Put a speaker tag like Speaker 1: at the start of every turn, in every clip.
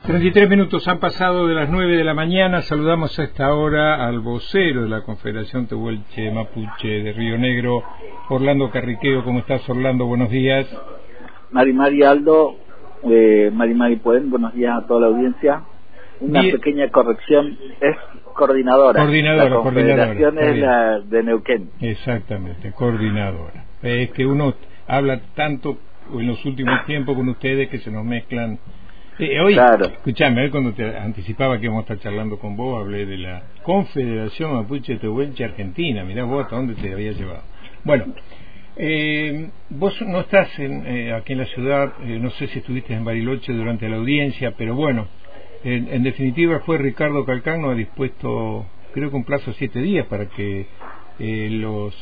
Speaker 1: 33 minutos han pasado de las 9 de la mañana. Saludamos a esta hora al vocero de la Confederación Tehuelche Mapuche de Río Negro, Orlando Carriqueo. ¿Cómo estás, Orlando? Buenos días.
Speaker 2: Mari Aldo, Mari Pueden, buenos días a toda la audiencia. Una pequeña corrección, es coordinadora. La Confederación es la de Neuquén.
Speaker 1: Exactamente, coordinadora. Es que uno habla tanto en los últimos tiempos con ustedes que se nos mezclan. Hoy, claro. Escuchame, cuando te anticipaba que íbamos a estar charlando con vos, hablé de la Confederación Mapuche Tehuelche Argentina. Mirá vos hasta dónde te había llevado. Bueno, vos no estás aquí en la ciudad, no sé si estuviste en Bariloche durante la audiencia, pero bueno, en definitiva fue Ricardo Calcagno ha dispuesto, creo que un plazo de 7 días para que los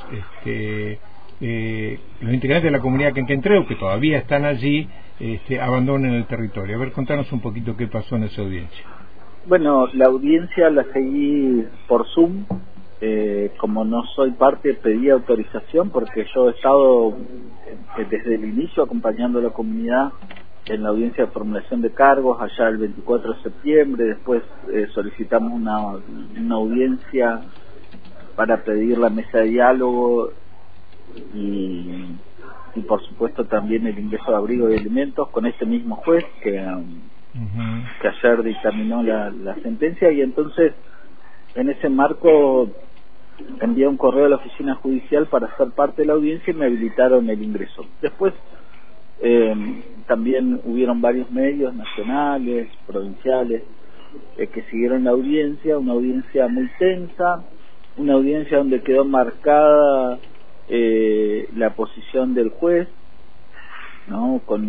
Speaker 1: integrantes de la comunidad quenquentreu, que todavía están allí, abandonen el territorio. A ver, contanos un poquito qué pasó en esa audiencia.
Speaker 2: Bueno, la audiencia la seguí por Zoom. Como no soy parte, pedí autorización porque yo he estado desde el inicio acompañando a la comunidad en la audiencia de formulación de cargos allá el 24 de septiembre. Después solicitamos una audiencia para pedir la mesa de diálogo y por supuesto también el ingreso de abrigo y alimentos con este mismo juez que ayer dictaminó la sentencia. Y entonces en ese marco envié un correo a la oficina judicial para ser parte de la audiencia y me habilitaron el ingreso. Después también hubieron varios medios nacionales, provinciales, que siguieron la audiencia, una audiencia muy tensa, una audiencia donde quedó marcada la posición del juez, ¿no? con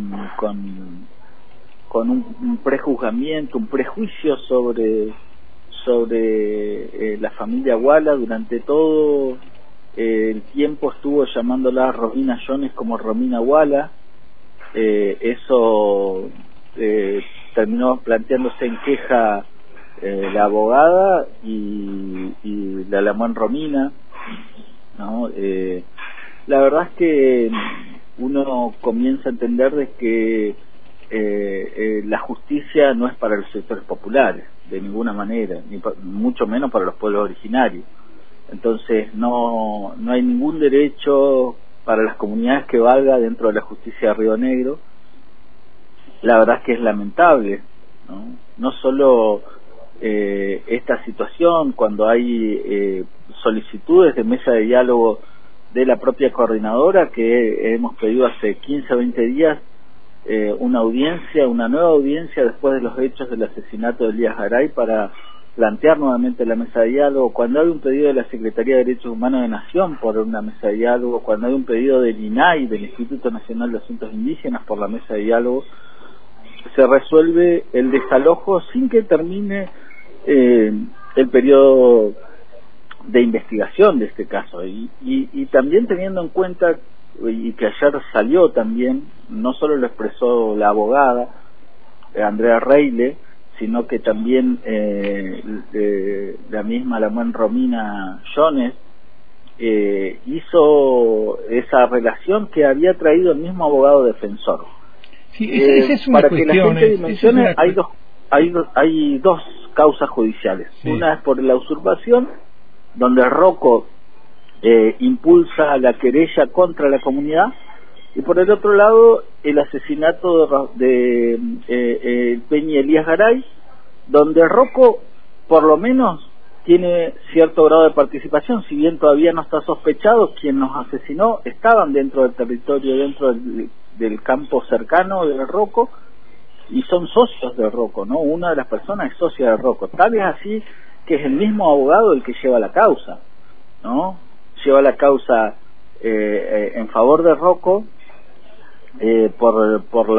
Speaker 2: un prejuzgamiento, un prejuicio sobre la familia Wala. Durante todo el tiempo estuvo llamándola Romina Jones como Romina Wala. Eso terminó planteándose en queja la abogada y la llamó en Romina, ¿no? La verdad es que uno comienza a entender de que la justicia no es para los sectores populares de ninguna manera, mucho menos para los pueblos originarios. Entonces no hay ningún derecho para las comunidades que valga dentro de la justicia de Río Negro. La verdad es que es lamentable, no solo esta situación, cuando hay solicitudes de mesa de diálogo de la propia coordinadora, que hemos pedido hace 15 o 20 días una nueva audiencia después de los hechos del asesinato de Elías Garay para plantear nuevamente la mesa de diálogo, cuando hay un pedido de la Secretaría de Derechos Humanos de Nación por una mesa de diálogo, cuando hay un pedido del INAI, del Instituto Nacional de Asuntos Indígenas, por la mesa de diálogo, se resuelve el desalojo sin que termine el periodo de investigación de este caso. Y también teniendo en cuenta, y que ayer salió también, no solo lo expresó la abogada Andrea Reile, sino que también la misma Romina Jones hizo esa relación que había traído el mismo abogado defensor.
Speaker 1: Sí, esa es una
Speaker 2: para
Speaker 1: cuestión,
Speaker 2: que la gente dimensione, hay dos causas judiciales. Sí. Una es por la usurpación, donde Rocco impulsa la querella contra la comunidad, y por el otro lado el asesinato de Peña Elías Garay, donde Rocco por lo menos tiene cierto grado de participación, si bien todavía no está sospechado. Quien nos asesinó estaban dentro del territorio, dentro del campo cercano de Rocco, y son socios de Rocco, ¿no? Una de las personas es socia de Rocco, tal es así que es el mismo abogado el que lleva la causa, ¿no? Lleva la causa en favor de Rocco por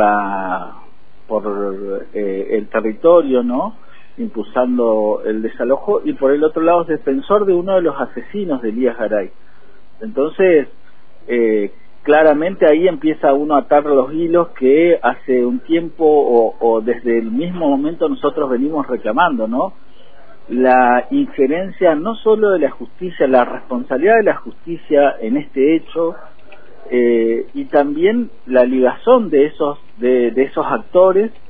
Speaker 2: el territorio, ¿no? Impulsando el desalojo, y por el otro lado es defensor de uno de los asesinos de Elías Garay. Entonces claramente ahí empieza uno a atar los hilos que hace un tiempo o desde el mismo momento nosotros venimos reclamando, ¿no? La injerencia no solo de la justicia, la responsabilidad de la justicia en este hecho, y también la ligazón de esos actores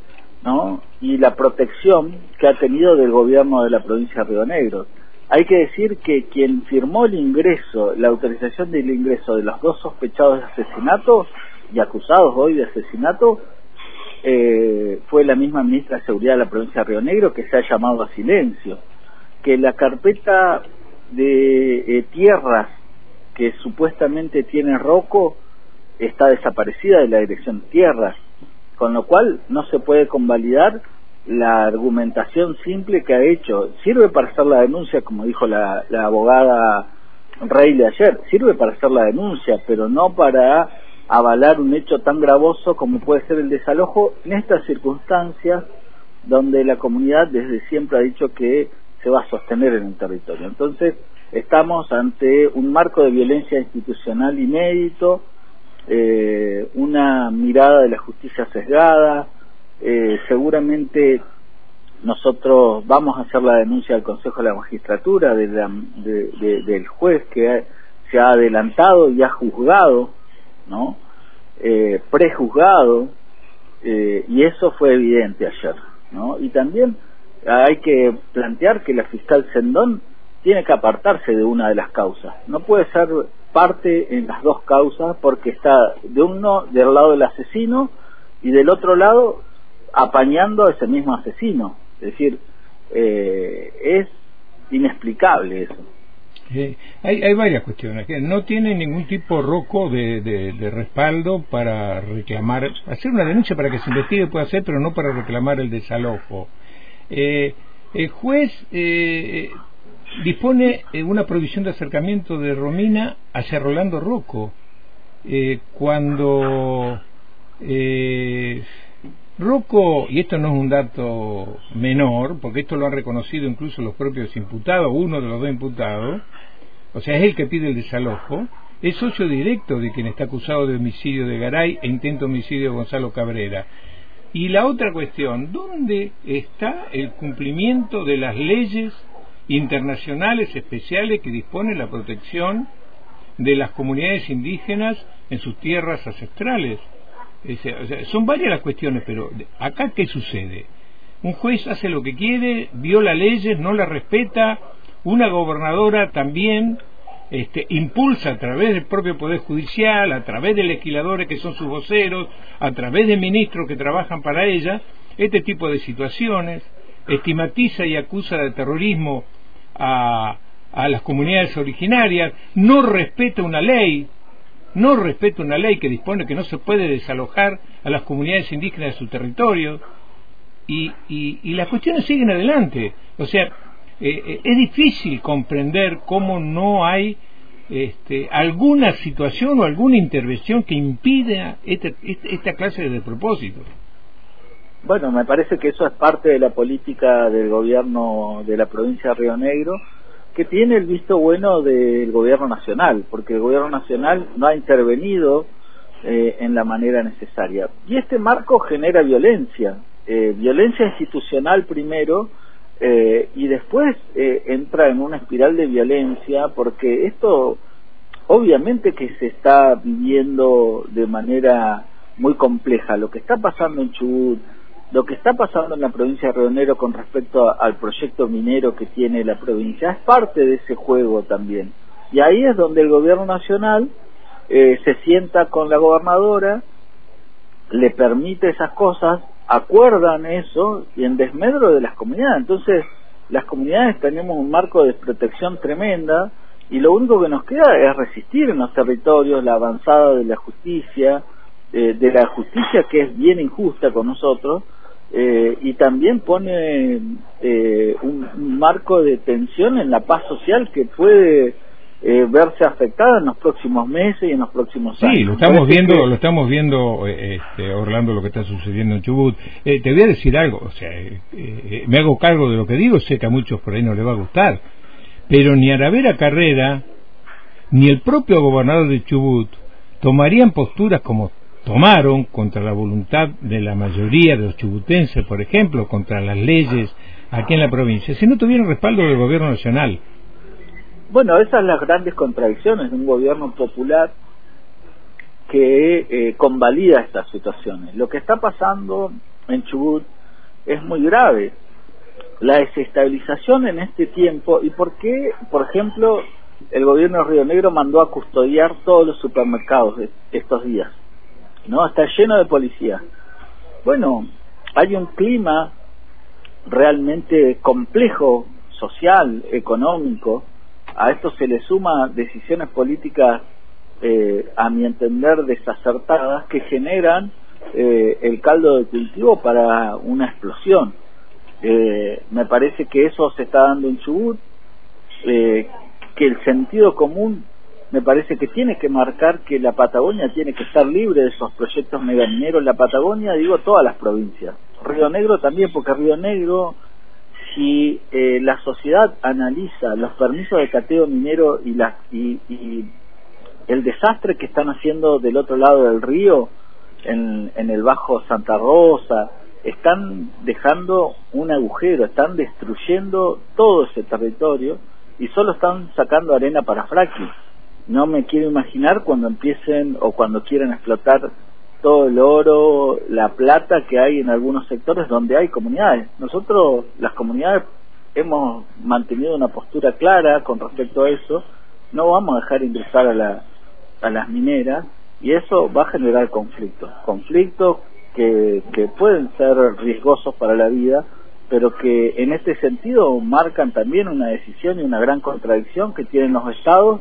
Speaker 2: ¿no? Y la protección que ha tenido del gobierno de la provincia de Río Negro. Hay que decir que quien firmó el ingreso, la autorización del ingreso de los 2 sospechados de asesinato y acusados hoy de asesinato, fue la misma ministra de Seguridad de la provincia de Río Negro, que se ha llamado a silencio. Que la carpeta de tierras que supuestamente tiene Rocco está desaparecida de la dirección de tierras, con lo cual no se puede convalidar la argumentación simple que ha hecho. Sirve para hacer la denuncia, como dijo la abogada Reilly ayer, sirve para hacer la denuncia, pero no para avalar un hecho tan gravoso como puede ser el desalojo en estas circunstancias donde la comunidad desde siempre ha dicho que se va a sostener en el territorio. Entonces estamos ante un marco de violencia institucional inédito, una mirada de la justicia sesgada. Seguramente nosotros vamos a hacer la denuncia al Consejo de la Magistratura del juez que se ha adelantado y ha juzgado, ¿no? Prejuzgado, y eso fue evidente ayer, ¿no? Y también hay que plantear que la fiscal Sendón tiene que apartarse de una de las causas, no puede ser parte en las 2 causas, porque está del lado del asesino y del otro lado apañando a ese mismo asesino. Es decir, es inexplicable eso.
Speaker 1: Hay varias cuestiones. No tiene ningún tipo Rocco de respaldo para reclamar, hacer una denuncia para que se investigue puede hacer, pero no para reclamar el desalojo. El juez dispone una prohibición de acercamiento de Romina hacia Rolando Rocco, cuando Rocco, y esto no es un dato menor, porque esto lo han reconocido incluso los propios imputados, uno de los 2 imputados, o sea, es el que pide el desalojo, es socio directo de quien está acusado de homicidio de Garay e intento homicidio de Gonzalo Cabrera. Y la otra cuestión, ¿dónde está el cumplimiento de las leyes internacionales especiales que disponen la protección de las comunidades indígenas en sus tierras ancestrales? O sea, son varias las cuestiones, pero acá ¿qué sucede? Un juez hace lo que quiere, viola leyes, no las respeta, una gobernadora también impulsa a través del propio Poder Judicial, a través de legisladores que son sus voceros, a través de ministros que trabajan para ella, este tipo de situaciones, estigmatiza y acusa de terrorismo a las comunidades originarias, no respeta una ley que dispone que no se puede desalojar a las comunidades indígenas de su territorio, y las cuestiones siguen adelante. O sea, es difícil comprender cómo no hay alguna situación o alguna intervención que impida esta clase de despropósitos.
Speaker 2: Bueno, me parece que eso es parte de la política del gobierno de la provincia de Río Negro, que tiene el visto bueno del gobierno nacional, porque el gobierno nacional no ha intervenido en la manera necesaria. Y este marco genera violencia institucional primero, y después entra en una espiral de violencia, porque esto obviamente que se está viviendo de manera muy compleja. Lo que está pasando en Chubut, lo que está pasando en la provincia de Río Negro con respecto al proyecto minero que tiene la provincia, es parte de ese juego también. Y ahí es donde el gobierno nacional se sienta con la gobernadora, le permite esas cosas, acuerdan eso y en desmedro de las comunidades. Entonces las comunidades tenemos un marco de protección tremenda, y lo único que nos queda es resistir en los territorios la avanzada de la justicia, que es bien injusta con nosotros, y también pone un marco de tensión en la paz social que puede verse afectada en los próximos meses y en los próximos años.
Speaker 1: Sí, lo estamos viendo, Orlando, lo que está sucediendo en Chubut. Te voy a decir algo, o sea, me hago cargo de lo que digo, sé que a muchos por ahí no les va a gustar, pero ni Aravera Carrera ni el propio gobernador de Chubut tomarían posturas como tomaron contra la voluntad de la mayoría de los chubutenses, por ejemplo, contra las leyes aquí en la provincia, si no tuvieran respaldo del gobierno nacional.
Speaker 2: Bueno, esas son las grandes contradicciones de un gobierno popular que convalida estas situaciones. Lo que está pasando en Chubut es muy grave. La desestabilización en este tiempo, y por qué, por ejemplo, el gobierno de Río Negro mandó a custodiar todos los supermercados estos días, ¿no? Está lleno de policía. Bueno, hay un clima realmente complejo, social, económico. A esto se le suma decisiones políticas, a mi entender, desacertadas, que generan el caldo de cultivo para una explosión. Me parece que eso se está dando en Chubut, que el sentido común me parece que tiene que marcar que la Patagonia tiene que estar libre de esos proyectos megamineros. La Patagonia, digo, todas las provincias. Río Negro también, porque Río Negro, si la sociedad analiza los permisos de cateo minero y el desastre que están haciendo del otro lado del río, en el Bajo Santa Rosa, están dejando un agujero, están destruyendo todo ese territorio y solo están sacando arena para fracking. No me quiero imaginar cuando empiecen o cuando quieran explotar todo el oro, la plata que hay en algunos sectores donde hay comunidades. Nosotros, las comunidades, hemos mantenido una postura clara con respecto a eso. No vamos a dejar ingresar a las mineras, y eso va a generar conflictos que pueden ser riesgosos para la vida, pero que en este sentido marcan también una decisión y una gran contradicción que tienen los estados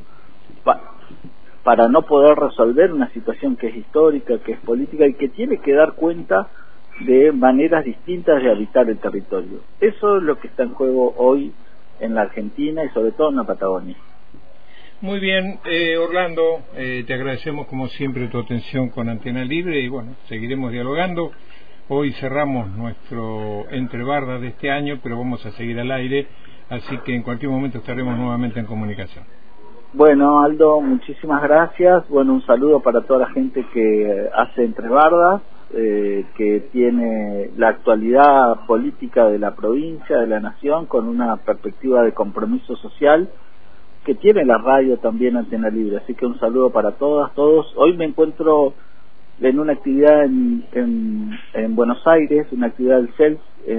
Speaker 2: para no poder resolver una situación que es histórica, que es política y que tiene que dar cuenta de maneras distintas de habitar el territorio. Eso es lo que está en juego hoy en la Argentina y sobre todo en la Patagonia.
Speaker 1: Muy bien, Orlando, te agradecemos como siempre tu atención con Antena Libre y bueno, seguiremos dialogando. Hoy cerramos nuestro Entre Bardas de este año, pero vamos a seguir al aire, así que en cualquier momento estaremos nuevamente en comunicación.
Speaker 2: Bueno, Aldo, muchísimas gracias. Bueno, un saludo para toda la gente que hace Entre Bardas, que tiene la actualidad política de la provincia, de la nación, con una perspectiva de compromiso social, que tiene la radio también Antena Libre. Así que un saludo para todas, todos. Hoy me encuentro en una actividad en Buenos Aires, una actividad del CELS,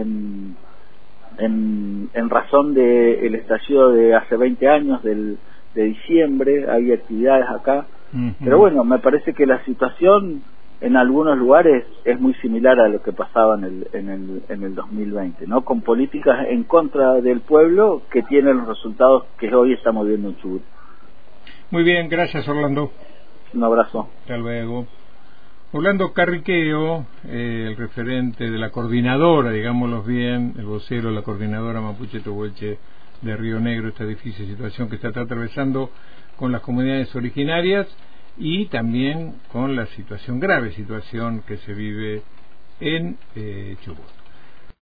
Speaker 2: en razón del estallido de hace 20 años, de diciembre. Hay actividades acá. Pero bueno, me parece que la situación en algunos lugares es muy similar a lo que pasaba en el 2020, ¿no? Con políticas en contra del pueblo que tienen los resultados que hoy estamos viendo en Chubut.
Speaker 1: Muy bien, gracias, Orlando.
Speaker 2: Un abrazo.
Speaker 1: Hasta luego. Orlando Carriqueo, el referente de la coordinadora, digámoslo bien, el vocero de la coordinadora Mapuche Tehuelche de Río Negro, esta difícil situación que está atravesando con las comunidades originarias y también con la grave situación que se vive en Chubut.